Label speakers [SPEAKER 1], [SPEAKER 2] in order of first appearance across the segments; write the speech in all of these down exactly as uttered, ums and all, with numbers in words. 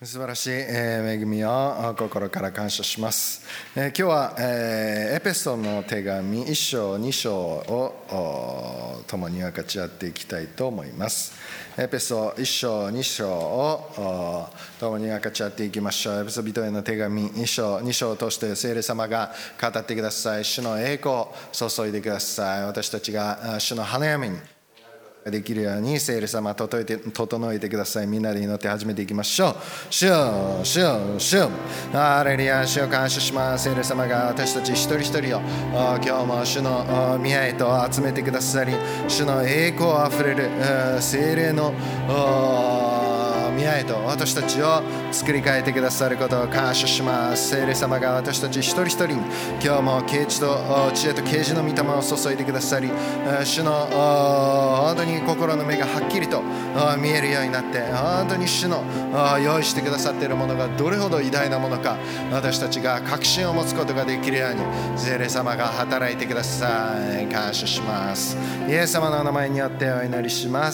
[SPEAKER 1] 素晴らしい恵みを心から感謝します。今日はエペソの手紙いっ章に章を共に分かち合っていきたいと思います。エペソいっ章に章を共に分かち合っていきましょう。エペソ人への手紙いっ章に章を通して聖霊様が語ってください。主の栄光を注いでください。私たちが主の花嫁にできるように聖霊様整えて整えてください。みんなで祈って始めていきましょう。主よ主よ主よ、ハレルヤ、主を感謝します。聖霊様が私たち一人一人を今日も主の宮へと集めてくださり、主の栄光あふれる聖霊の宮へと私たちを作り変えてくださることを感謝します。聖霊様が私たち一人一人に今日も啓示と知恵と啓示の御霊を注いでくださり、主の本当に心の目がはっきりと見えるようになって、本当に主の用意してくださっているものがどれほど偉大なものか、私たちが確信を持つことができるように聖霊様が働いてください。感謝します。イエス様のお名前によってお祈りします。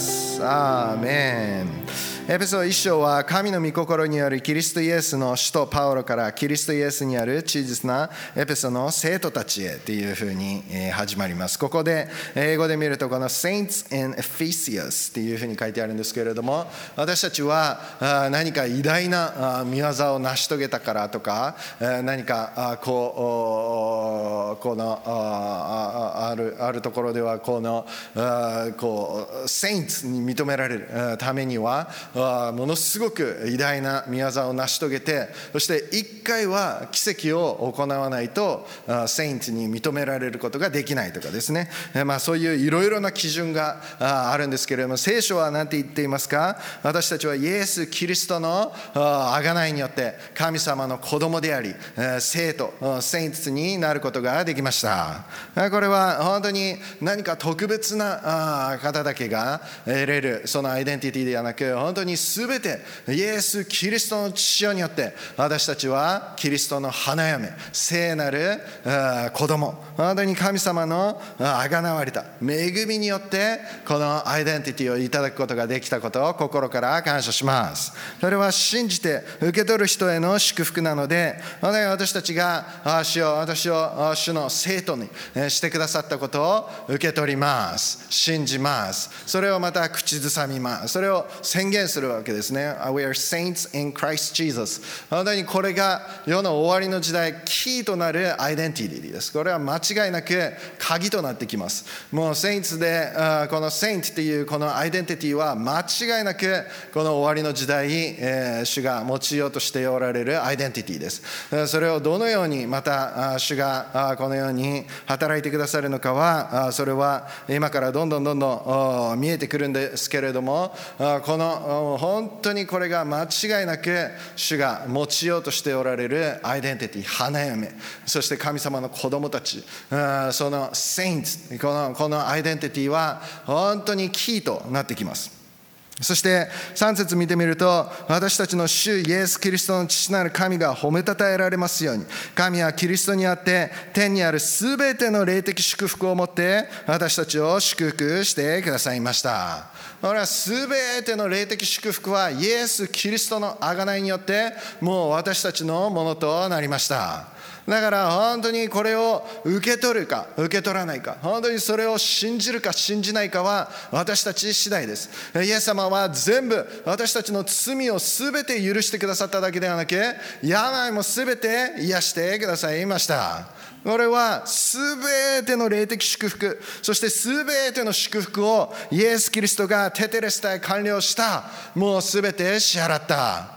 [SPEAKER 1] アーメン。エペソいっ章は神の御心によるキリストイエスの使徒パウロからキリストイエスにある忠実なエペソの生徒たちへというふうに始まります。ここで英語で見るとこの Saints in Ephesus というふうに書いてあるんですけれども、私たちは何か偉大な御業を成し遂げたからとか、何かこうこのあるあるところではこのこう Saints に認められるためにはものすごく偉大な御業を成し遂げて、そして一回は奇跡を行わないとセインツに認められることができないとかですね、まあ、そういういろいろな基準があるんですけれども、聖書は何て言っていますか？私たちはイエス・キリストの贖いによって神様の子供であり聖徒セインツになることができました。これは本当に何か特別な方だけが得れるそのアイデンティティではなく、本当に全てイエス・キリストの血潮によって私たちはキリストの花嫁、聖なる子供、本当に神様のあがなわれた恵みによってこのアイデンティティをいただくことができたことを心から感謝します。それは信じて受け取る人への祝福なので、私たちが主を私を主の生徒にしてくださったことを受け取ります。信じます。それをまた口ずさみます。それを宣言するわけですね。We are saints in Christ Jesus。本当にこれが世の終わりの時代キーとなるアイデンティティです。これは間違いなく鍵となってきます。もうセインツでこのセイントっていうこのアイデンティティは間違いなくこの終わりの時代、えー、主が用いようとしておられるアイデンティティです。それをどのようにまた主がこのように働いてくださるのかは、それは今からどんどんどんどん見えてくるんですけれども、この本当にこれが間違いなく主が用いようとしておられるアイデンティティ、花嫁、そして神様の子供たち、そのセインツ、この、このアイデンティティは本当にキーとなってきます。そしてさん節見てみると、私たちの主イエス・キリストの父なる神が褒めたたえられますように、神はキリストにあって天にあるすべての霊的祝福をもって私たちを祝福してくださいました。これはすべての霊的祝福はイエス・キリストの贖いによってもう私たちのものとなりました。だから本当にこれを受け取るか受け取らないか、本当にそれを信じるか信じないかは私たち次第です。イエス様は全部私たちの罪を全て許してくださっただけではなく、病も全て癒してくださいました。これはすべての霊的祝福、そしてすべての祝福をイエス・キリストがテテレスタイ完了した。もうすべて支払った。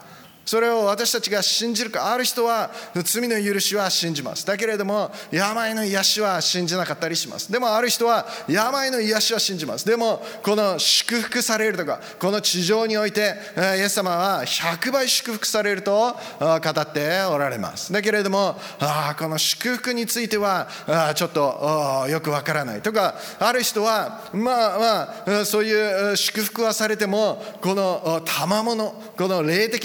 [SPEAKER 1] それを私たちが信じるか、ある人は罪の許しは信じます。だけれども病の癒しは信じなかったりします。でもある人は病の癒しは信じます。でもこの祝福されるとか、この地上においてイエス様はひゃくばい祝福されると語っておられます。だけれどもあこの祝福についてはちょっとよくわからないとか、ある人はまあまあそういう祝福はされてもこの賜物、この霊的な油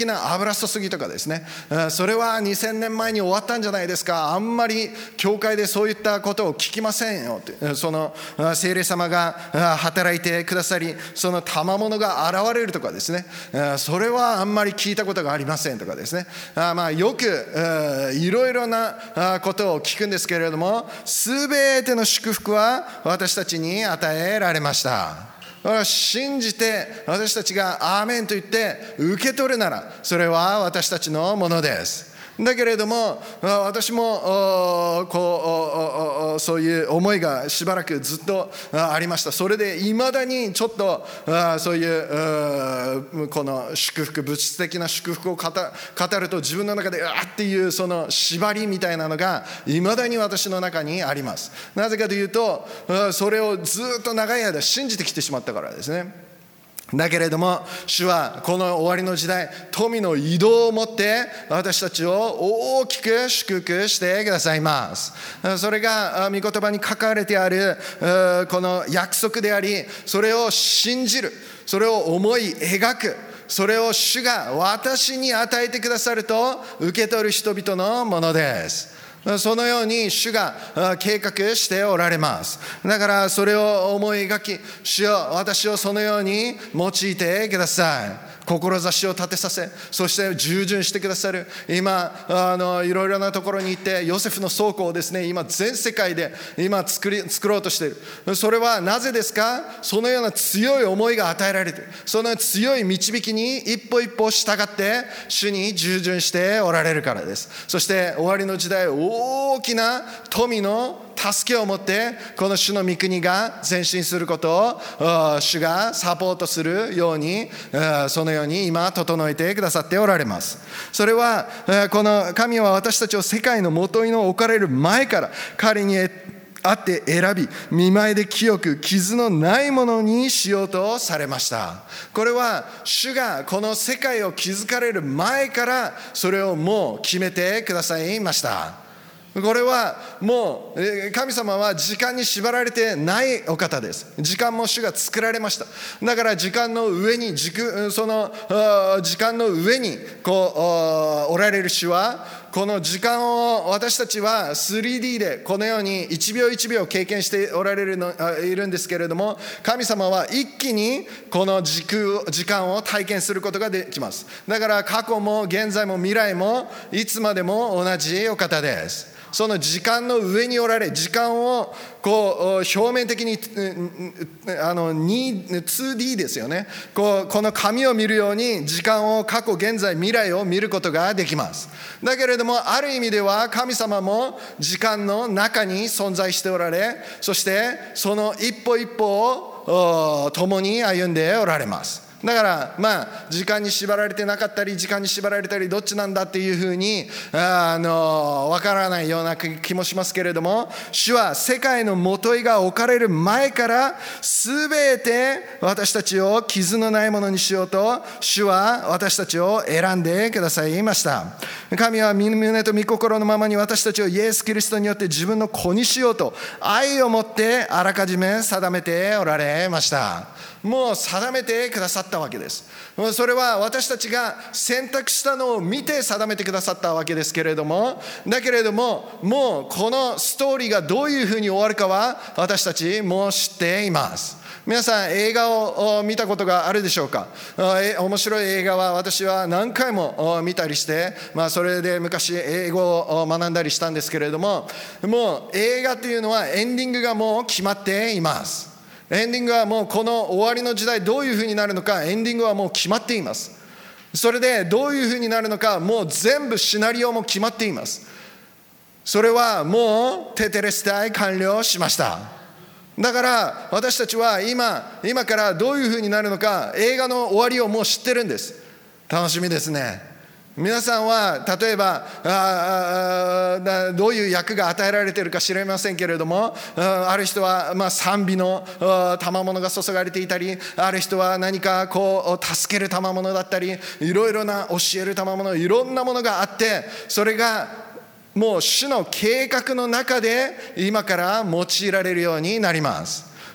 [SPEAKER 1] 油注ぎとかですね、それはにせんねんまえに終わったんじゃないですか、あんまり教会でそういったことを聞きませんよって、その聖霊様が働いてくださり、その賜物が現れるとかですね、それはあんまり聞いたことがありませんとかですね、まあよくいろいろなことを聞くんですけれども、すべての祝福は私たちに与えられました。信じて私たちがアーメンと言って受け取るなら、それは私たちのものです。だけれども私もこうそういう思いがしばらくずっとありました。それでいまだにちょっとそういうこの祝福、物質的な祝福を語ると自分の中であっていうその縛りみたいなのがいまだに私の中にあります。なぜかというと、それをずっと長い間信じてきてしまったからですね。だけれども主はこの終わりの時代、富の移動をもって私たちを大きく祝福してくださいます。それが御言葉に書かれてあるこの約束であり、それを信じる、それを思い描く、それを主が私に与えてくださると受け取る人々のものです。そのように主が計画しておられます。だからそれを思い描き、主よ私をそのように用いてください。志を立てさせ、そして従順してくださる。今あのいろいろなところに行ってヨセフの倉庫をですね、今全世界で今作り作ろうとしている。それはなぜですか？そのような強い思いが与えられている。その強い導きに一歩一歩従って主に従順しておられるからです。そして終わりの時代、大きな富の助けを持ってこの主の御国が前進することを主がサポートするように、そのように今整えてくださっておられます。それはこの神は私たちを世界の元に置かれる前から彼にあって選び、見舞いで清く傷のないものにしようとされました。これは主がこの世界を築かれる前からそれをもう決めてくださいました。これはもう神様は時間に縛られてないお方です。時間も主が作られました。だから時間の上にその時間の上にこうおられる主は、この時間を私たちは スリーディー でこのようにいちびょういちびょう経験しておられるのいるんですけれども、神様は一気にこの時空時間を体験することができます。だから過去も現在も未来もいつまでも同じお方です。その時間の上におられ、時間をこう表面的にあの ツーディー ですよね。こうこの紙を見るように時間を過去現在未来を見ることができます。だけれどもある意味では神様も時間の中に存在しておられ、そしてその一歩一歩を共に歩んでおられます。だからまあ時間に縛られてなかったり時間に縛られたりどっちなんだっていうふうにあの分からないような気もしますけれども、主は世界の元いが置かれる前から全て私たちを傷のないものにしようと主は私たちを選んでくださいました。神は身胸と御心のままに私たちをイエス・キリストによって自分の子にしようと愛を持ってあらかじめ定めておられました。もう定めてくださったわけです。それは私たちが選択したのを見て定めてくださったわけですけれども、だけれどももうこのストーリーがどういうふうに終わるかは私たちもう知っています。皆さん映画を見たことがあるでしょうか。面白い映画は私は何回も見たりして、まあ、それで昔英語を学んだりしたんですけれども、もう映画っていうのはエンディングがもう決まっています。エンディングはもうこの終わりの時代どういうふうになるのか、エンディングはもう決まっています。それでどういうふうになるのか、もう全部シナリオも決まっています。それはもうテテレスタイ完了しました。だから私たちは今今からどういうふうになるのか、映画の終わりをもう知ってるんです。楽しみですね。皆さんは例えばああどういう役が与えられているか知りませんけれども、ある人はまあ賛美の賜物が注がれていたり、ある人は何かこう助ける賜物だったり、いろいろな教える賜物、いろんなものがあって、それがもう主の計画の中で今から用いられるようになります。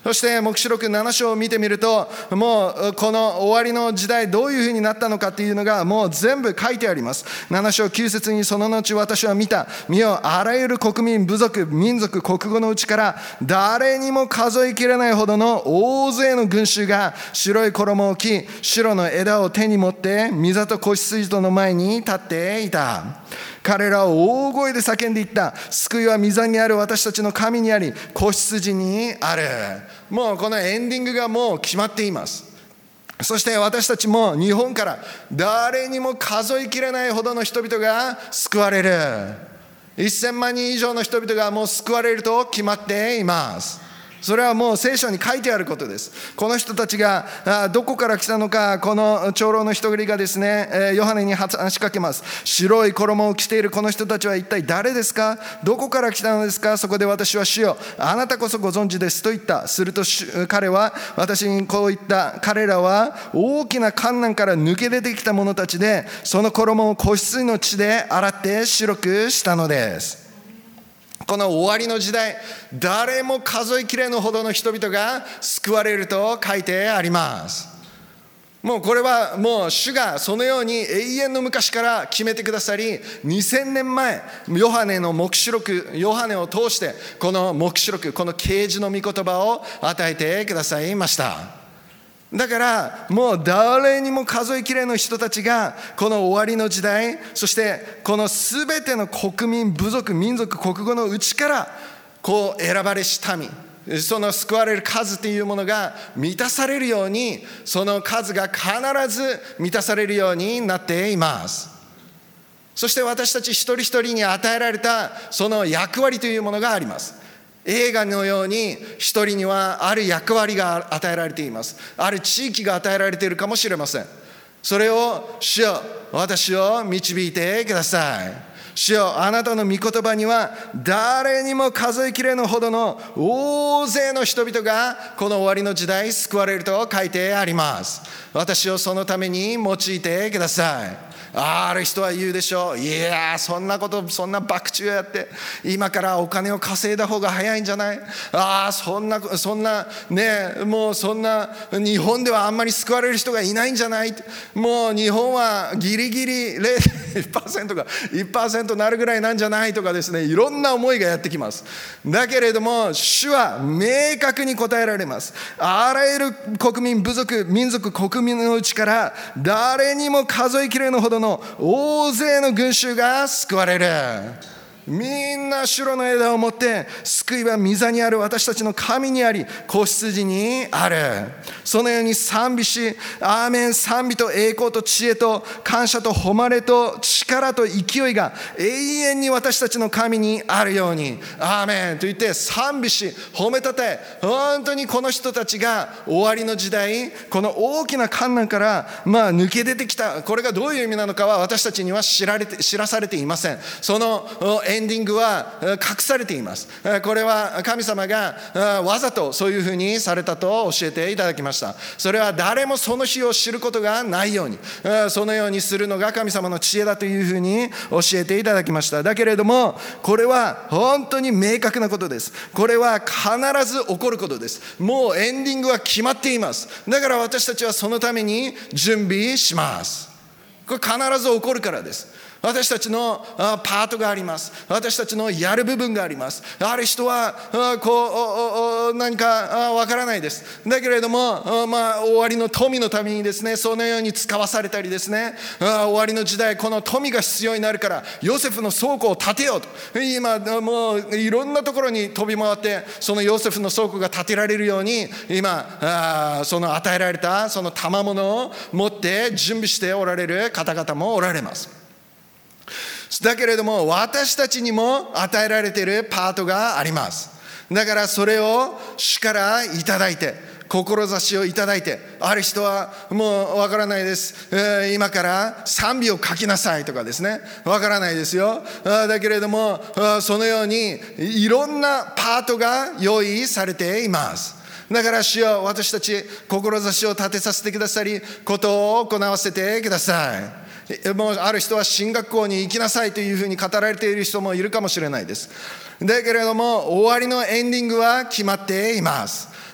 [SPEAKER 1] そして黙示録なな章を見てみると、もうこの終わりの時代どういうふうになったのかっていうのがもう全部書いてあります。なな章きゅう節に、その後私は見た、見よ、あらゆる国民、部族、民族、国語のうちから誰にも数えきれないほどの大勢の群衆が白い衣を着、白の枝を手に持って御座と子羊の前に立っていた。彼らは大声で叫んでいった。救いは御座にある私たちの神にあり、子羊にある。もうこのエンディングがもう決まっています。そして私たちも日本から誰にも数えきれないほどの人々が救われる。せんまんにん以上の人々がもう救われると決まっています。それはもう聖書に書いてあることです。この人たちがどこから来たのか、この長老の一人がですね、ヨハネに話しかけます。白い衣を着ているこの人たちは一体誰ですか？どこから来たのですか？そこで私は、主よ、あなたこそご存知ですと言った。すると彼は私にこう言った。彼らは大きな観難から抜け出てきた者たちで、その衣を子羊の血で洗って白くしたのです。この終わりの時代、誰も数えきれぬほどの人々が救われると書いてあります。もうこれはもう主がそのように永遠の昔から決めてくださり、にせんねんまえ、ヨハネの黙示録、ヨハネを通してこの黙示録、この啓示の御言葉を与えてくださいました。だからもう誰にも数えきれぬ人たちがこの終わりの時代、そしてこのすべての国民、部族、民族、国語のうちからこう選ばれし民、その救われる数というものが満たされるように、その数が必ず満たされるようになっています。そして私たち一人一人に与えられたその役割というものがあります。映画のように一人にはある役割が与えられています。ある地域が与えられているかもしれません。それを、主よ、私を導いてください。主よ、あなたの御言葉には誰にも数えきれぬほどの大勢の人々がこの終わりの時代救われると書いてあります。私をそのために用いてください。ある人は言うでしょう。いや、そんなこと、そんな博打をやって今からお金を稼いだ方が早いんじゃない？ああ、そんなそんなね、もうそんな日本ではあんまり救われる人がいないんじゃない？もう日本はギリギリ ゼロてんいちパーセント が いちパーセント なるぐらいなんじゃないとかですね、いろんな思いがやってきます。だけれども主は明確に答えられます。あらゆる国民、部族、民族、国民のうちから誰にも数えきれぬほどの大勢の群衆が救われる。みんな白の枝を持って、救いは御座にある私たちの神にあり、子羊にある。そのように賛美し、アーメン、賛美と栄光と知恵と感謝と誉れと力と勢いが永遠に私たちの神にあるように、アーメンと言って賛美し、褒めたたえ、本当にこの人たちが終わりの時代、この大きな患難からまあ抜け出てきた。これがどういう意味なのかは私たちには知られて知らされていません。そのエンディングは隠されています。これは神様がわざとそういうふうにされたと教えていただきました。それは誰もその日を知ることがないように、そのようにするのが神様の知恵だというふうに教えていただきました。だけれどもこれは本当に明確なことです。これは必ず起こることです。もうエンディングは決まっています。だから私たちはそのために準備します。これ必ず起こるからです。私たちのパートがあります。私たちのやる部分があります。ある人はこう何かわからないです。だけれども、まあ、終わりの富のためにですね、そのように使わされたりですね、終わりの時代この富が必要になるからヨセフの倉庫を建てようと、今もういろんなところに飛び回ってそのヨセフの倉庫が建てられるように今その与えられたその賜物を持って準備しておられる方々もおられます。だけれども私たちにも与えられているパートがあります。だからそれを主からいただいて、志をいただいて、ある人はもうわからないです、えー、今から賛美を書きなさいとかですね、わからないですよ。だけれどもそのようにいろんなパートが用意されています。だから主よ、私たち志を立てさせてくださり、ことを行わせてください。もうある人は進学校に行きなさいというふうに語られている人もいるかもしれないです。だけれども終わりのエンディングは決まっています。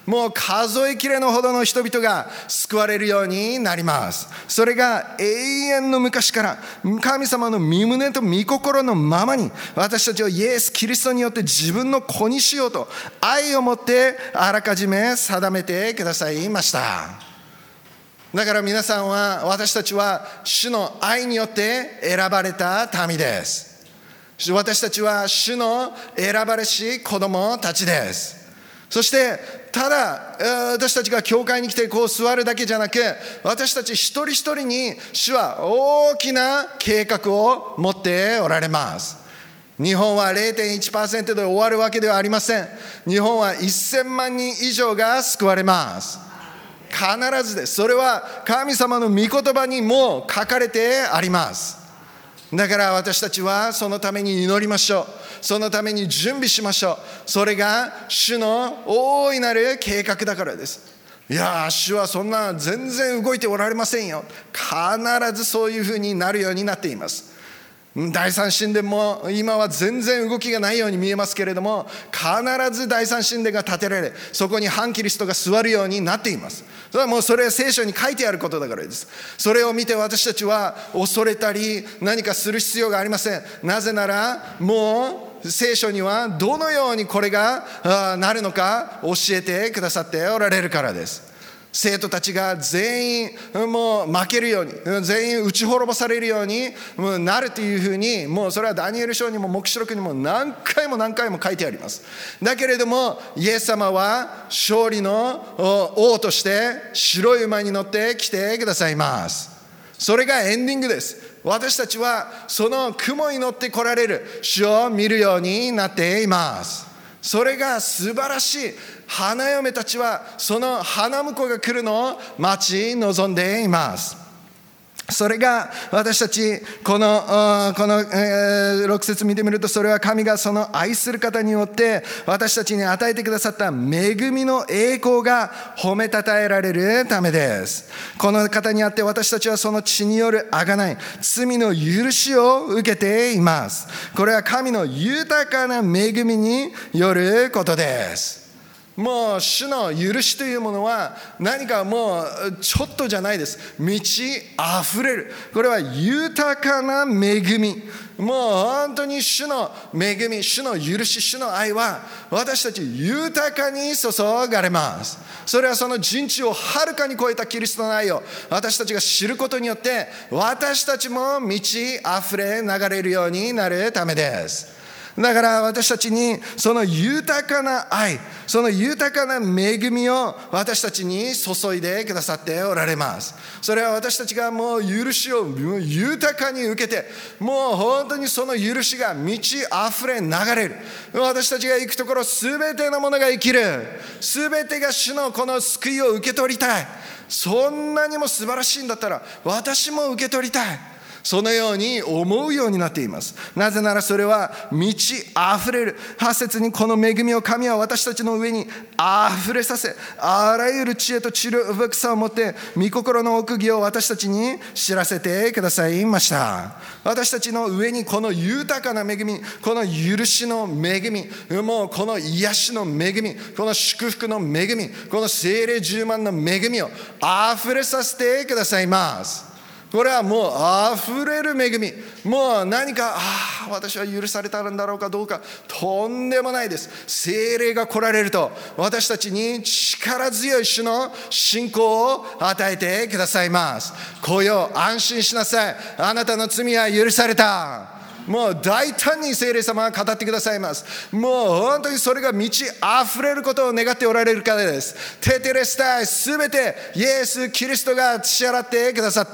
[SPEAKER 1] もう数えきれのほどの人々が救われるようになります。それが永遠の昔から神様の御胸と御心のままに私たちをイエス・キリストによって自分の子にしようと愛を持ってあらかじめ定めてくださいました。だから皆さんは、私たちは主の愛によって選ばれた民です。私たちは主の選ばれし子供たちです。そしてただ私たちが教会に来てこう座るだけじゃなく、私たち一人一人に主は大きな計画を持っておられます。日本は ゼロてんいちパーセント で終わるわけではありません。日本はせんまんにん以上が救われます。必ずです。それは神様の御言葉にも書かれてあります。だから私たちはそのために祈りましょう。そのために準備しましょう。それが主の大いなる計画だからです。いやー、主はそんな全然動いておられませんよ。必ずそういうふうになるようになっています。第三神殿も今は全然動きがないように見えますけれども、必ず第三神殿が建てられ、そこに反キリストが座るようになっています。それはもうそれは聖書に書いてあることだからです。それを見て私たちは恐れたり何かする必要がありません。なぜならもう聖書にはどのようにこれがなるのか教えてくださっておられるからです。生徒たちが全員もう負けるように、全員打ち滅ぼされるようになるというふうに、もうそれはダニエル書にも黙示録にも何回も何回も書いてあります。だけれどもイエス様は勝利の王として白い馬に乗って来てくださいます。それがエンディングです。私たちはその雲に乗って来られる主を見るようになっています。それが素晴らしい。花嫁たちはその花婿が来るのを待ち望んでいます。それが私たちこのこの、えー、ろく節見てみると、それは神がその愛する方によって私たちに与えてくださった恵みの栄光が褒めたたえられるためです。この方にあって私たちはその血による贖い、罪の許しを受けています。これは神の豊かな恵みによることです。もう主の許しというものは何かもうちょっとじゃないです。満ち溢れる。これは豊かな恵み。もう本当に主の恵み、主の許し、主の愛は私たち豊かに注がれます。それはその人知をはるかに超えたキリストの愛を私たちが知ることによって、私たちも満ち溢れ流れるようになるためです。だから私たちにその豊かな愛、その豊かな恵みを私たちに注いでくださっておられます。それは私たちがもう許しを豊かに受けて、もう本当にその許しが満ち溢れ流れる。私たちが行くところすべてのものが生きる。すべてが主のこの救いを受け取りたい。そんなにも素晴らしいんだったら私も受け取りたい。そのように思うようになっています。なぜならそれは満ち溢れる。はち節にこの恵みを神は私たちの上に溢れさせ、あらゆる知恵と知力深さを持って御心の奥義を私たちに知らせてくださいました。私たちの上にこの豊かな恵み、この許しの恵み、もうこの癒しの恵み、この祝福の恵み、この聖霊充満の恵みを溢れさせてくださいます。これはもうあふれる恵み。もう何か、ああ私は許されたんだろうかどうか、とんでもないです。聖霊が来られると私たちに力強い主の信仰を与えてくださいます。来よ、安心しなさい、あなたの罪は許された。もう大胆に聖霊様が語ってくださいます。もう本当にそれが満ち溢れることを願っておられるからです。テテレスタイ、すべてイエス・キリストが支払ってくださった。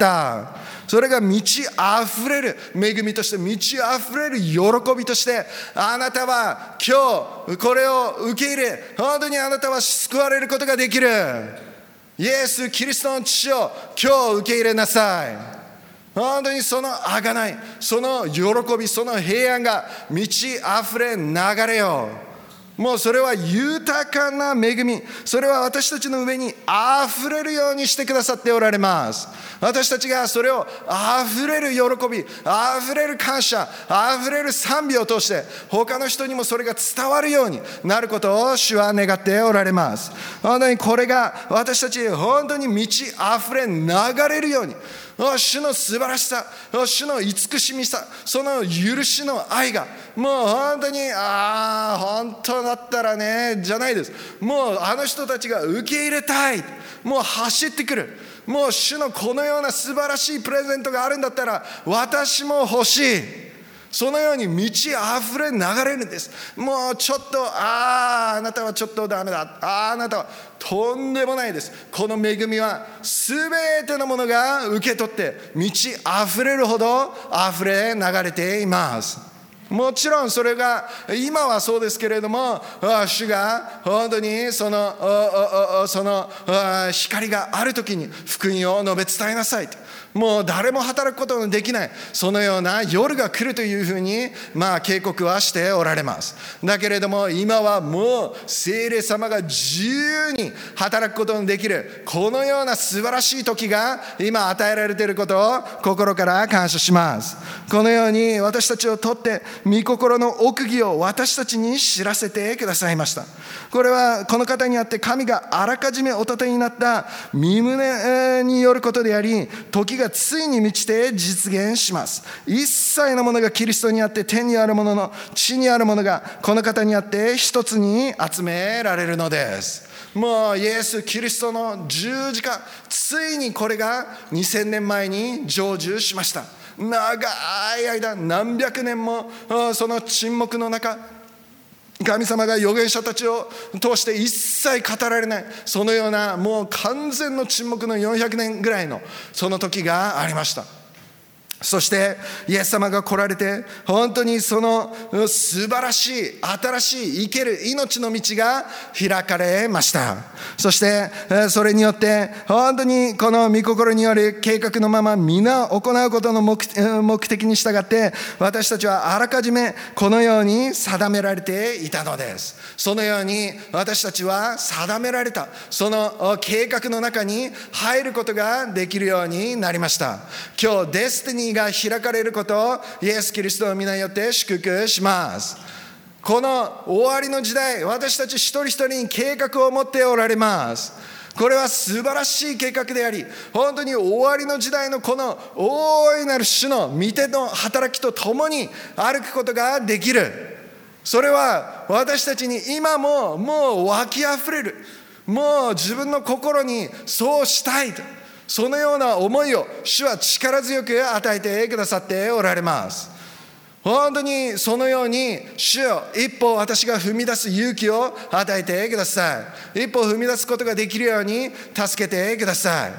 [SPEAKER 1] それが満ち溢れる恵みとして、満ち溢れる喜びとして、あなたは今日これを受け入れ、本当にあなたは救われることができる。イエス・キリストの父を今日受け入れなさい。本当にその贖い、その喜び、その平安が満ち溢れ流れよう。 もうそれは豊かな恵み、それは私たちの上にあふれるようにしてくださっておられます。私たちがそれをあふれる喜び、あふれる感謝、あふれる賛美を通して他の人にもそれが伝わるようになることを主は願っておられます。本当にこれが私たち本当に満ちあふれ流れるように、主の素晴らしさ、主の慈しみさ、その許しの愛がもう本当にああ本当だったらねじゃないです。もうあの人たちが受け入れたい、もう走ってくる、もう主のこのような素晴らしいプレゼントがあるんだったら私も欲しい、そのように満ち溢れ流れるんです。もうちょっとあああなたはちょっとダメだ、あああなたはとんでもないです。この恵みは全てのものが受け取って満ち溢れるほど溢れ流れています。もちろんそれが今はそうですけれども、主が本当にそのその光がある時に福音を述べ伝えなさいと、もう誰も働くことのできないそのような夜が来るというふうにまあ警告はしておられます。だけれども今はもう聖霊様が自由に働くことのできるこのような素晴らしい時が今与えられていることを心から感謝します。このように私たちをとって御心の奥義を私たちに知らせてくださいました。これはこの方にあって神があらかじめお立てになった御胸によることであり、時がついに満ちて実現します。一切のものがキリストにあって、天にあるものの地にあるものがこの方にあって一つに集められるのです。もうイエス・キリストの十字架、ついにこれがにせんねんまえに成就しました。長い間何百年もその沈黙の中、神様が預言者たちを通して一切語られないそのようなもう完全の沈黙のよんひゃくねんぐらいのその時がありました。そしてイエス様が来られて本当にその素晴らしい新しい生ける命の道が開かれました。そしてそれによって本当にこの御心による計画のまま皆行うことの 目, 目的に従って私たちはあらかじめこのように定められていたのです。そのように私たちは定められたその計画の中に入ることができるようになりました。今日デスティニーが開かれることをイエス・キリストの皆によって祝福します。この終わりの時代、私たち一人一人に計画を持っておられます。これは素晴らしい計画であり、本当に終わりの時代のこの大いなる主の御手の働きとともに歩くことができる。それは私たちに今ももう湧きあふれる、もう自分の心にそうしたいと、そのような思いを主は力強く与えてくださっておられます。本当にそのように主よ、一歩私が踏み出す勇気を与えてください。一歩踏み出すことができるように助けてください。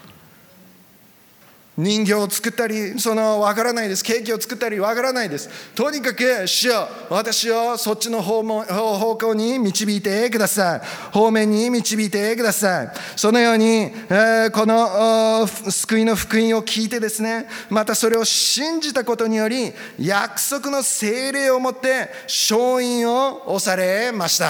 [SPEAKER 1] 人形を作ったり、そのわからないです。ケーキを作ったりわからないです。とにかく主よ、私をそっちの方も方向に導いてください。方面に導いてください。そのように、えー、この救いの福音を聞いてですね、またそれを信じたことにより約束の聖霊をもって勝因を押されました。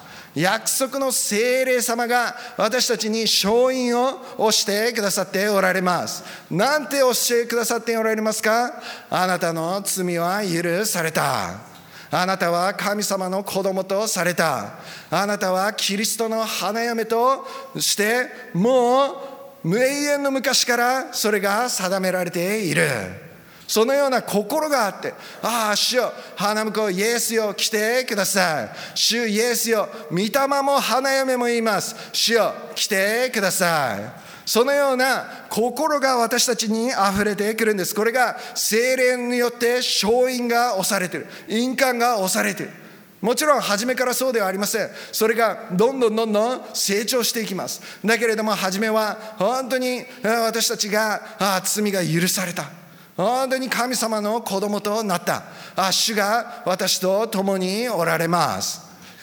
[SPEAKER 1] 約束の聖霊様が私たちに勝因を押してくださっておられます。なんて押してくださっておられますか？あなたの罪は許された。あなたは神様の子供とされた。あなたはキリストの花嫁としてもう永遠の昔からそれが定められている。そのような心があって、ああ主よ、花婿イエスよ来てください。主イエスよ、御霊も花嫁も言います。主よ来てください。そのような心が私たちに溢れてくるんです。これが聖霊によって勝因が押されている、印鑑が押されている。もちろん初めからそうではありません。それがどんどんどんどん成長していきます。だけれども初めは本当に私たちがああ罪が許された、本当に神様の子供となった。主が私と共におられます。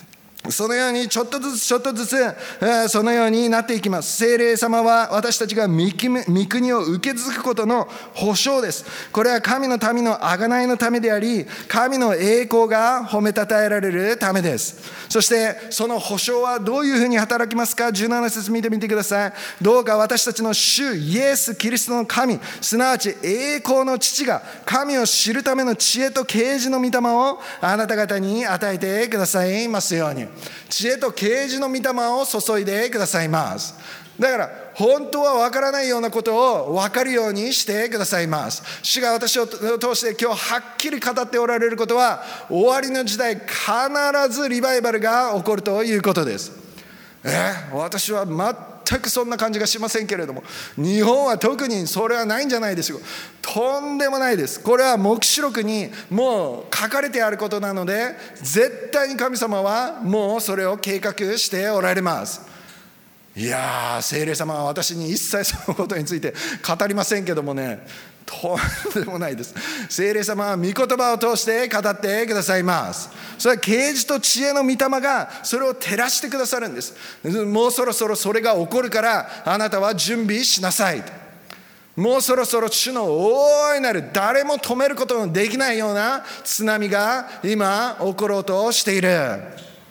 [SPEAKER 1] そのようにちょっとずつちょっとずつ、えー、そのようになっていきます。聖霊様は私たちが御国を受け継ぐことの保証です。これは神の民の贖いのためであり、神の栄光が褒めたたえられるためです。そしてその保証はどういうふうに働きますか。じゅうなな節見てみてください。どうか私たちの主イエス・キリストの神、すなわち栄光の父が神を知るための知恵と啓示の御霊をあなた方に与えてくださいますように。知恵と啓示の御霊を注いでくださいます。だから本当は分からないようなことを分かるようにしてくださいます。主が私を通して今日はっきり語っておられることは、終わりの時代必ずリバイバルが起こるということです。え私は全くそんな感じがしませんけれども、日本は特にそれはないんじゃないでしょうか。とんでもないです。これは黙示録にもう書かれてあることなので、絶対に神様はもうそれを計画しておられます。いやー、聖霊様は私に一切そのことについて語りませんけどもね、とんでもないです。聖霊様は御言葉を通して語ってくださいます。それは啓示と知恵の御霊がそれを照らしてくださるんです。もうそろそろそれが起こるからあなたは準備しなさい。もうそろそろ主の大いなる誰も止めることのできないような津波が今起ころうとしている。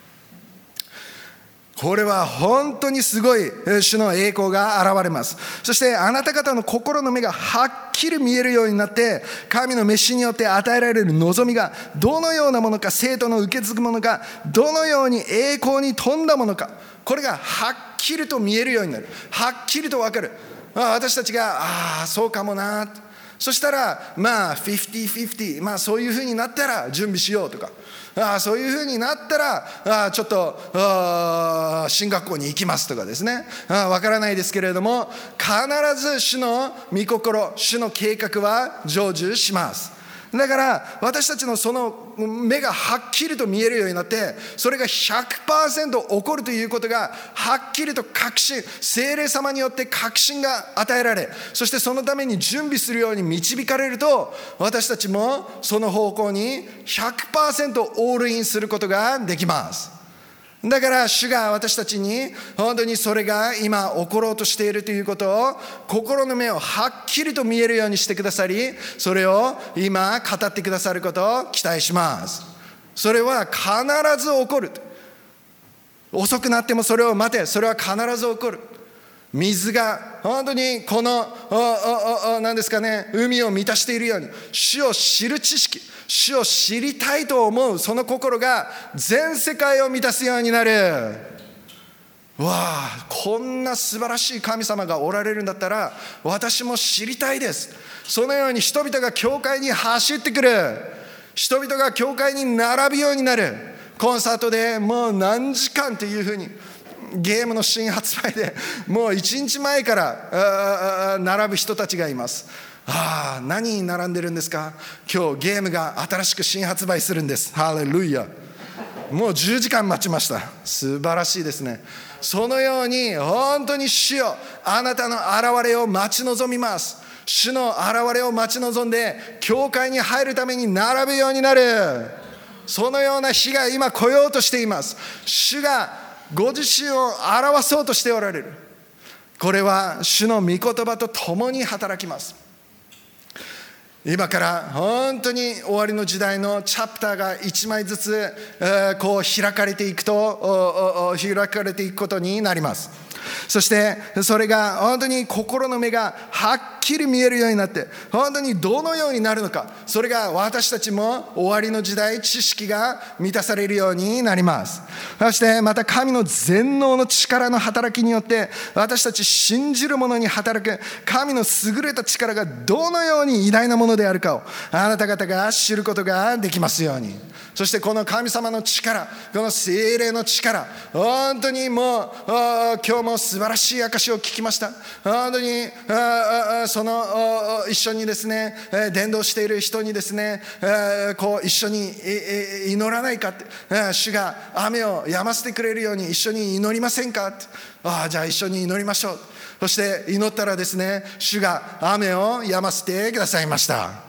[SPEAKER 1] これは本当にすごい主の栄光が現れます。そしてあなた方の心の目がはっきり見えるようになって、神の召しによって与えられる望みがどのようなものか、生徒の受け継ぐものか、どのように栄光に富んだものか、これがはっきりと見えるようになる。はっきりと分かる。私たちがああそうかもな、そしたらまあフィフティーフィフティー、まあそういうふうになったら準備しようとか、ああそういうふうになったらああちょっとあ進学校に行きますとかですね、ああ分からないですけれども、必ず主の御心、主の計画は成就します。だから私たちのその目がはっきりと見えるようになって、それが ひゃくパーセント 起こるということがはっきりと確信、聖霊様によって確信が与えられ、そしてそのために準備するように導かれると、私たちもその方向に ひゃくパーセント オールインすることができます。だから主が私たちに本当にそれが今起ころうとしているということを、心の目をはっきりと見えるようにしてくださり、それを今語ってくださることを期待します。それは必ず起こる。遅くなってもそれを待て、それは必ず起こる。水が本当にこの何ですかね、海を満たしているように、主を知る知識、主を知りたいと思うその心が全世界を満たすようになる。わあ、こんな素晴らしい神様がおられるんだったら私も知りたいです。そのように人々が教会に走ってくる、人々が教会に並ぶようになる。コンサートでもう何時間というふうに、ゲームの新発売でもういちにちまえから並ぶ人たちがいます。ああ、何に並んでるんですか。今日ゲームが新しく新発売するんです。ハレルヤ。もうじゅうじかん待ちました。素晴らしいですね。そのように本当に主よ、あなたの現れを待ち望みます。主の現れを待ち望んで教会に入るために並ぶようになる。そのような日が今来ようとしています。主がご自身を表そうとしておられる。これは主の御言葉と共に働きます。今から本当に終わりの時代のチャプターがいちまいずつこう開かれていくと開かれていくことになります。そしてそれが本当に心の目がはっきり見えるようになって、本当にどのようになるのか、それが私たちも終わりの時代知識が満たされるようになります。そしてまた神の全能の力の働きによって私たち信じる者に働く神の優れた力がどのように偉大なものであるかをあなた方が知ることができますように。そしてこの神様の力、この聖霊の力、本当にもう今日も素晴らしい証を聞きました。本当にその一緒にですね伝道している人にですね、こう一緒に祈らないかって、主が雨を止ませてくれるように一緒に祈りませんかって、ああじゃあ一緒に祈りましょう。そして祈ったらですね、主が雨を止ませてくださいました。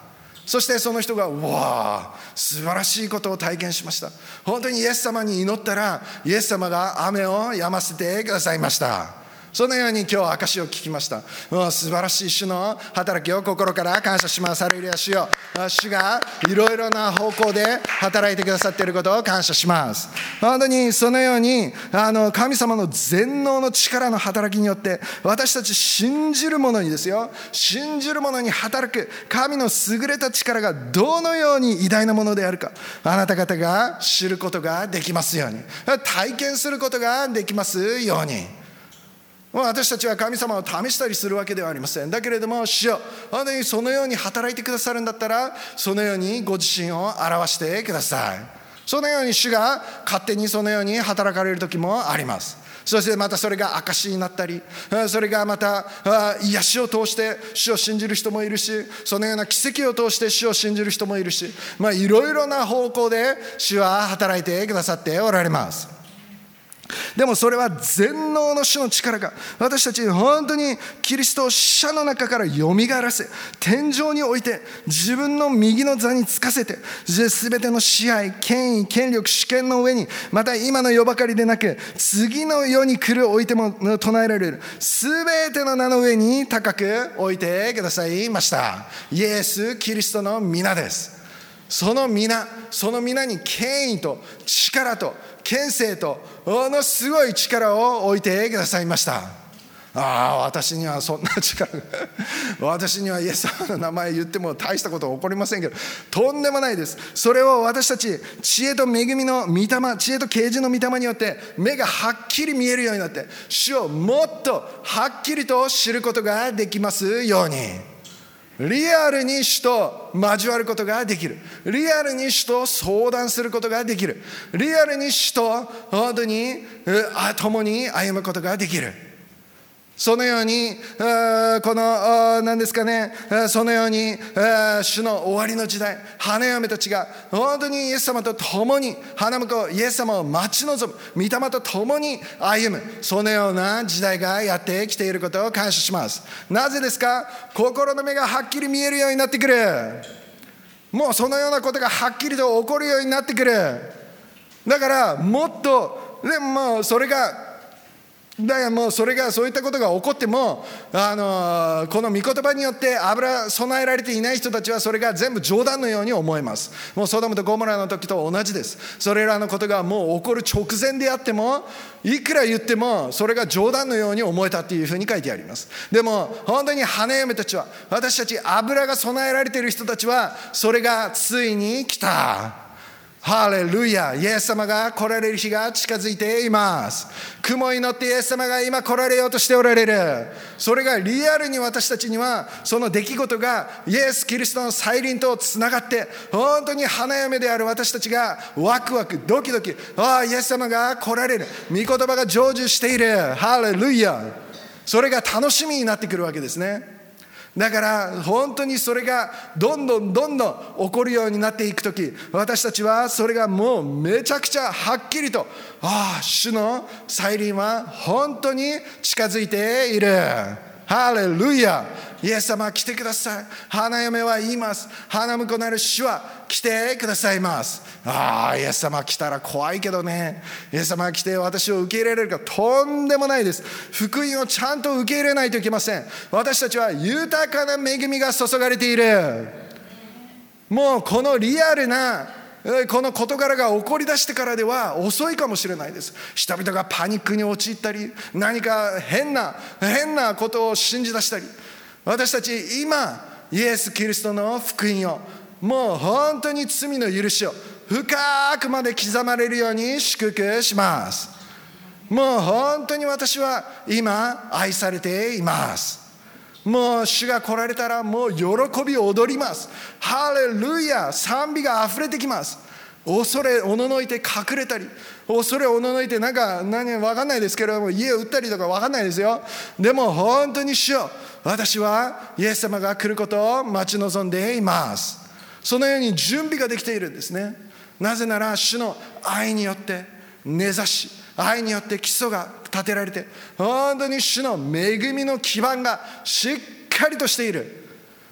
[SPEAKER 1] そしてその人が、うわあ、素晴らしいことを体験しました。本当にイエス様に祈ったら、イエス様が雨を止ませてくださいました。そのように今日証を聞きました。もう素晴らしい主の働きを心から感謝します。ハレルヤ、主よ。主がいろいろな方向で働いてくださっていることを感謝します。本当にそのようにあの神様の全能の力の働きによって、私たち信じる者にですよ、信じる者に働く神の優れた力がどのように偉大なものであるか、あなた方が知ることができますように、体験することができますように。私たちは神様を試したりするわけではありません。だけれども、主よ、本当にそのように働いてくださるんだったら、そのようにご自身を表してください。そのように主が勝手にそのように働かれる時もあります。そしてまたそれが証になったり、それがまた癒しを通して主を信じる人もいるし、そのような奇跡を通して主を信じる人もいるし、まあいろいろな方向で主は働いてくださっておられます。でもそれは全能の主の力が私たちに本当にキリストを死者の中からよみがえらせ、天井に置いて自分の右の座につかせて、全ての支配、権威、権力、主権の上に、また今の世ばかりでなく次の世に来る置いても唱えられる全ての名の上に高く置いてくださいました。イエス・キリストの皆です。その皆、その皆に権威と力と権勢とものすごい力を置いてくださいました。ああ、私にはそんな力が私にはイエス様の名前言っても大したことは起こりませんけど、とんでもないです。それを私たち知恵と恵みの御霊、知恵と啓示の御霊によって目がはっきり見えるようになって、主をもっとはっきりと知ることができますように、リアルに主と交わることができる。リアルに主と相談することができる。リアルに主と本当に共に歩むことができる。そのようにこの何ですかね、そのように主の終わりの時代、花嫁たちが本当にイエス様と共に花婿イエス様を待ち望む、御霊と共に歩む、そのような時代がやってきていることを感謝します。なぜですか？心の目がはっきり見えるようになってくる。もうそのようなことがはっきりと起こるようになってくる。だからもっと、でももうそれがだからもうそれがそういったことが起こっても、あのこの御言葉によって油備えられていない人たちはそれが全部冗談のように思えます。もうソドムとゴモラの時と同じです。それらのことがもう起こる直前であっても、いくら言ってもそれが冗談のように思えたっていうふうに書いてあります。でも本当に花嫁たちは、私たち油が備えられている人たちは、それがついに来た。ハレルヤ、イエス様が来られる日が近づいています。雲に乗ってイエス様が今来られようとしておられる。それがリアルに私たちには、その出来事がイエス・キリストの再臨とつながって、本当に花嫁である私たちがワクワクドキドキ、ああイエス様が来られる、御言葉が成就している。ハレルヤ、それが楽しみになってくるわけですね。だから本当にそれがどんどんどんどん起こるようになっていくとき、私たちはそれがもうめちゃくちゃはっきりと、ああ主の再臨は本当に近づいている。ハレルヤ、イエス様来てください。花嫁は言います。花婿なる主は来てくださいます。ああイエス様来たら怖いけどね、イエス様が来て私を受け入れられるか、とんでもないです。福音をちゃんと受け入れないといけません。私たちは豊かな恵みが注がれている。もうこのリアルなこの事柄が起こり出してからでは遅いかもしれないです。人々がパニックに陥ったり、何か変な変なことを信じ出したり、私たち今イエス・キリストの福音を、もう本当に罪の許しを深くまで刻まれるように祝福します。もう本当に私は今愛されています。もう主が来られたらもう喜び踊ります。ハレルヤ、賛美があふれてきます。恐れおののいて隠れたり、恐れおののいてなんか何分かんないですけれども、家を売ったりとか分かんないですよ。でも本当に主よ、私はイエス様が来ることを待ち望んでいます。そのように準備ができているんですね。なぜなら主の愛によって根ざし、愛によって基礎が立てられて、本当に主の恵みの基盤がしっかりとしている。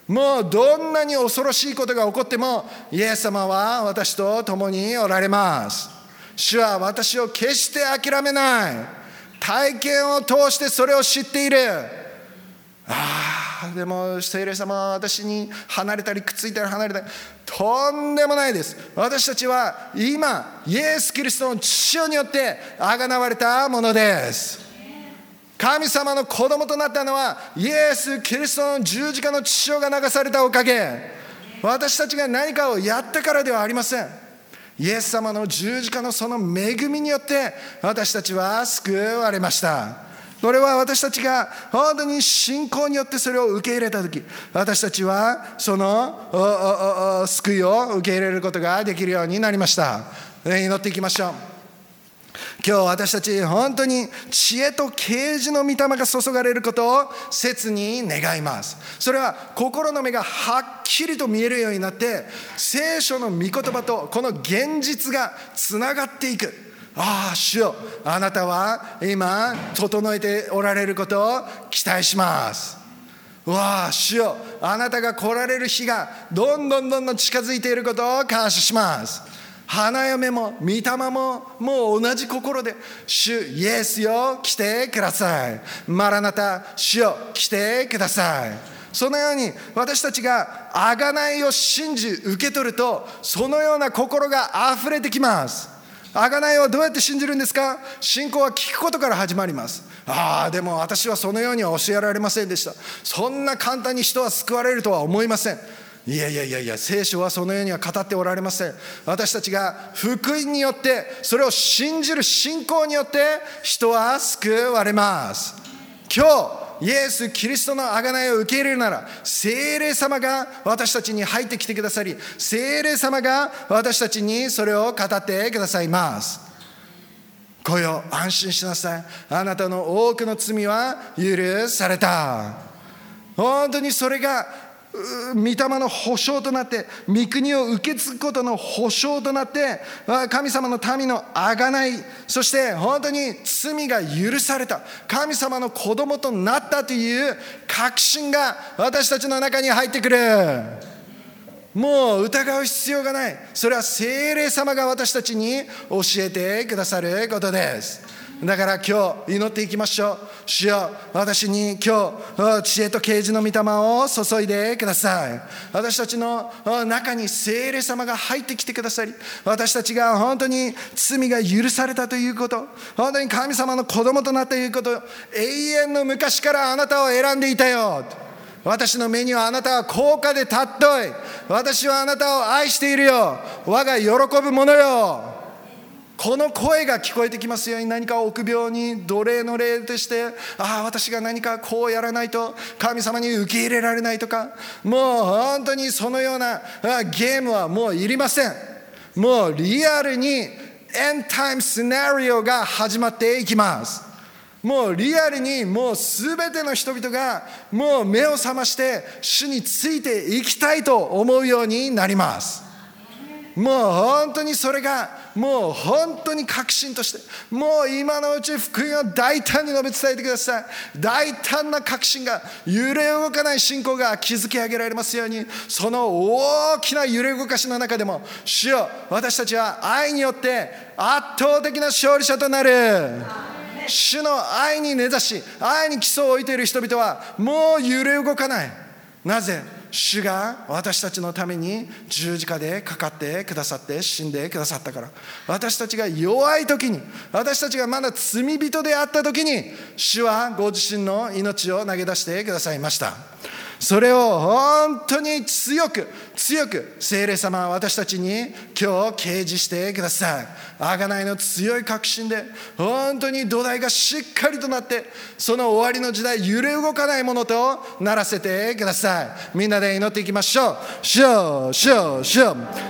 [SPEAKER 1] もうどんなに恐ろしいことが起こっても、イエス様は私と共におられます。主は私を決して諦めない。体験を通してそれを知っている。ああ、でも聖霊様は私に離れたりくっついたり離れたり、とんでもないです。私たちは今イエス・キリストの血潮によってあがなわれたものです。神様の子供となったのはイエス・キリストの十字架の血潮が流されたおかげ。私たちが何かをやったからではありません。イエス様の十字架のその恵みによって私たちは救われました。これは私たちが本当に信仰によってそれを受け入れたとき、私たちはその救いを受け入れることができるようになりました。祈っていきましょう。今日私たち本当に知恵と啓示の御霊が注がれることを切に願います。それは心の目がはっきりと見えるようになって、聖書の御言葉とこの現実がつながっていく。ああ、主よ、あなたは今整えておられることを期待します。わあ、主よ、あなたが来られる日がどんどんどんどん近づいていることを感謝します。花嫁も御霊ももう同じ心で、主イエスよ来てください。マラナタ、主よ来てください。そのように私たちが贖いを信じ受け取ると、そのような心があふれてきます。贖いをどうやって信じるんですか？信仰は聞くことから始まります。ああ、でも私はそのようには教えられませんでした。そんな簡単に人は救われるとは思いません。いやいやいやいや、聖書はそのようには語っておられません。私たちが福音によって、それを信じる信仰によって人は救われます。今日イエス・キリストの贖いを受け入れるなら、聖霊様が私たちに入ってきてくださり、聖霊様が私たちにそれを語ってくださいます。来よ、安心しなさい。あなたの多くの罪は許された。本当にそれが御霊の保証となって、御国を受け継ぐことの保証となって、神様の民の贖い、そして本当に罪が許された、神様の子供となったという確信が私たちの中に入ってくる。もう疑う必要がない。それは聖霊様が私たちに教えてくださることです。だから今日祈っていきましょう。主よ、私に今日知恵と啓示の御霊を注いでください。私たちの中に聖霊様が入ってきてくださり、私たちが本当に罪が許されたということ、本当に神様の子供となったということ、永遠の昔からあなたを選んでいたよ。私の目にはあなたは高価で尊い。私はあなたを愛しているよ。我が喜ぶ者よ。この声が聞こえてきますように、何か臆病に奴隷の霊として、ああ私が何かこうやらないと神様に受け入れられないとか、もう本当にそのようなゲームはもういりません。もうリアルにエンタイムシナリオが始まっていきます。もうリアルにもうすべての人々がもう目を覚まして主についていきたいと思うようになります。もう本当にそれがもう本当に確信として、もう今のうち福音を大胆に述べ伝えてください。大胆な確信が、揺れ動かない信仰が築き上げられますように、その大きな揺れ動かしの中でも、主よ、私たちは愛によって圧倒的な勝利者となる。主の愛に根ざし、愛に基礎を置いている人々はもう揺れ動かない。なぜ？主が私たちのために十字架でかかってくださって死んでくださったから。私たちが弱い時に、私たちがまだ罪人であった時に、主はご自身の命を投げ出してくださいました。それを本当に強く強く聖霊様は私たちに今日啓示してください。贖いの強い確信で本当に土台がしっかりとなって、その終わりの時代揺れ動かないものとならせてください。みんなで祈っていきましょう。主よ主よ主よ、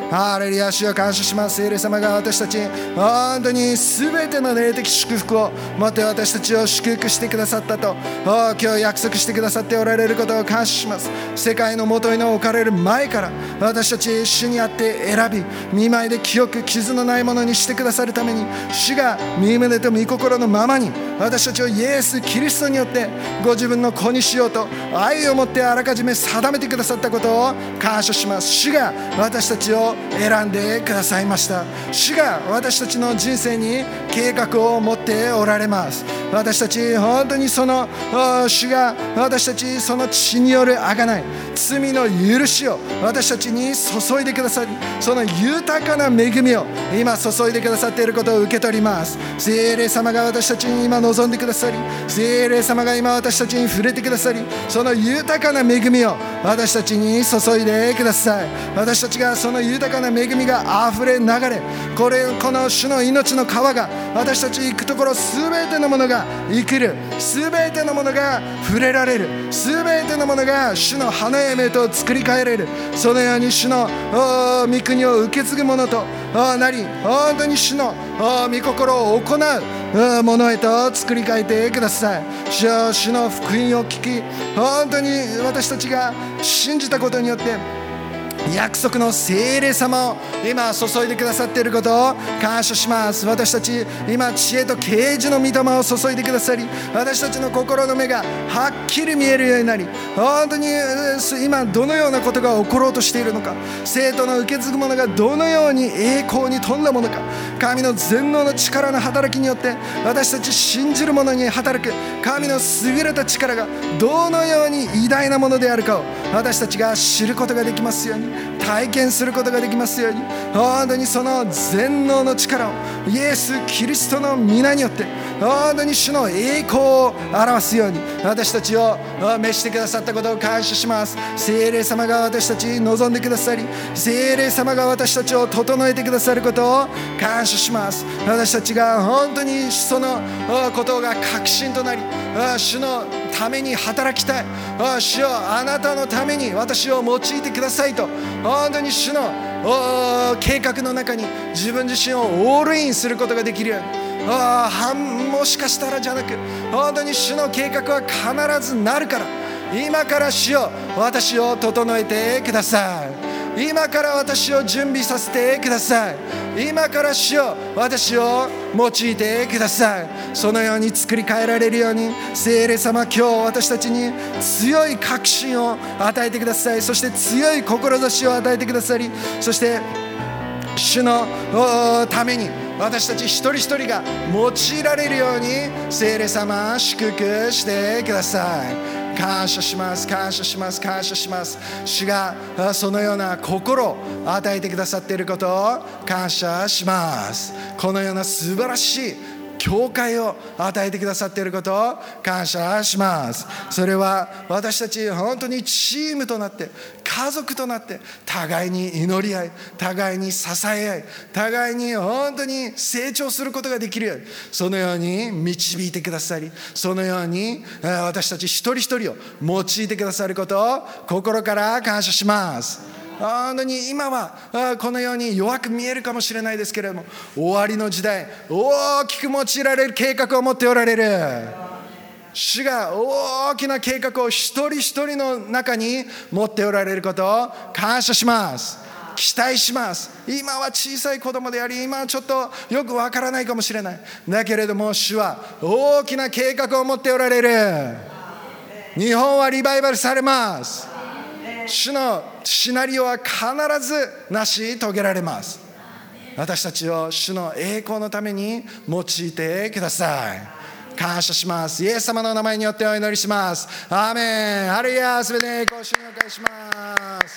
[SPEAKER 1] ハレルヤ、主よ感謝します。聖霊様が私たち本当に全ての霊的祝福を持って私たちを祝福してくださったと今日約束してくださっておられることを感謝します。世界の元に置かれる前から私たち主にあって選び、見舞いで清く傷のないものにしてくださるために、主が身胸と御心のままに私たちをイエス・キリストによってご自分の子にしようと愛を持ってあらかじめ定めてくださったことを感謝します。主が私たちを選んでくださいました。主が私たちの人生に計画を持っておられます。私たち本当にその主が私たちその血による贖い、罪の許しを私たちに注いでくださり、その豊かな恵みを今注いでくださっていることを受け取ります。聖霊様が私たちに今望んでくださり、聖霊様が今私たちに触れてくださり、その豊かな恵みを私たちに注いでください。私たちがその豊かな恵みがあふれ流れ、これこの主の命の川が私たち行くところ全てのものが生きる、全てのものが触れられる、全てのものが主の花嫁と作り変えられる、そのように主の御国を受け継ぐものとなり、本当に主の御心を行うものへと作り変えてください。主よ、主の福音を聞き、本当に私たちが信じたことによって約束の聖霊様を今注いでくださっていることを感謝します。私たち今知恵と啓示の御霊を注いでくださり、私たちの心の目がはっきり見えるようになり、本当に今どのようなことが起ころうとしているのか、生徒の受け継ぐものがどのように栄光に富んだものか、神の全能の力の働きによって私たち信じる者に働く神の優れた力がどのように偉大なものであるかを私たちが知ることができますように、体験することができますように、本当にその全能の力をイエス・キリストの皆によって本当に主の栄光を表すように私たちを召してくださったことを感謝します。聖霊様が私たちに望んでくださり、聖霊様が私たちを整えてくださることを感謝します。私たちが本当にそのことが確信となり、主のために働きたい、主よあなたのために私を用いてくださいと、本当に主の計画の中に自分自身をオールインすることができるように、あもしかしたらじゃなく、本当に主の計画は必ずなるから、今から主よ私を整えてください。今から私を準備させてください。今から主よ私を用いてください。そのように作り変えられるように、聖霊様今日私たちに強い確信を与えてください。そして強い志を与えてくださり、そして主のために私たち一人一人が用いられるように聖霊様祝福してください。感謝します、感謝します、感謝します。主がそのような心を与えてくださっていることを感謝します。このような素晴らしい教会を与えてくださっていることを感謝します。それは私たち本当にチームとなって家族となって互いに祈り合い、互いに支え合い、互いに本当に成長することができるように、そのように導いてくださり、そのように私たち一人一人を用いてくださることを心から感謝します。本当に今はこのように弱く見えるかもしれないですけれども、終わりの時代大きく用いられる計画を持っておられる主が大きな計画を一人一人の中に持っておられることを感謝します。期待します。今は小さい子供であり、今はちょっとよくわからないかもしれない。だけれども主は大きな計画を持っておられる。日本はリバイバルされます。主のシナリオは必ず成し遂げられます。私たちを主の栄光のために用いてください。感謝します。イエス様の名前によってお祈りします。アーメン。ハレルヤ。すべて栄光を主にお返しします。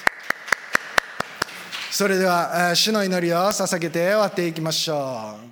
[SPEAKER 1] それでは主の祈りを捧げて終わっていきましょう。